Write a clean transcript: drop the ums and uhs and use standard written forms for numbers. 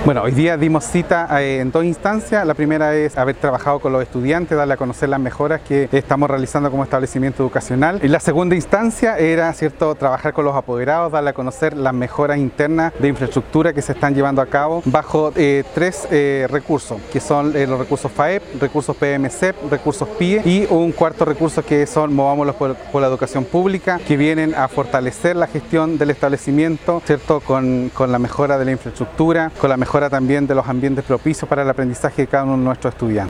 Bueno, hoy día dimos cita en dos instancias. La primera es haber trabajado con los estudiantes, darle a conocer las mejoras que estamos realizando como establecimiento educacional. Y la segunda instancia era, trabajar con los apoderados, darle a conocer las mejoras internas de infraestructura que se están llevando a cabo bajo tres recursos, que son los recursos FAEP, recursos PMCEP, recursos PIE y un cuarto recurso que son Movámoslos por la Educación Pública, que vienen a fortalecer la gestión del establecimiento, con la mejora de la infraestructura, con la mejora también de los ambientes propicios para el aprendizaje de cada uno de nuestros estudiantes.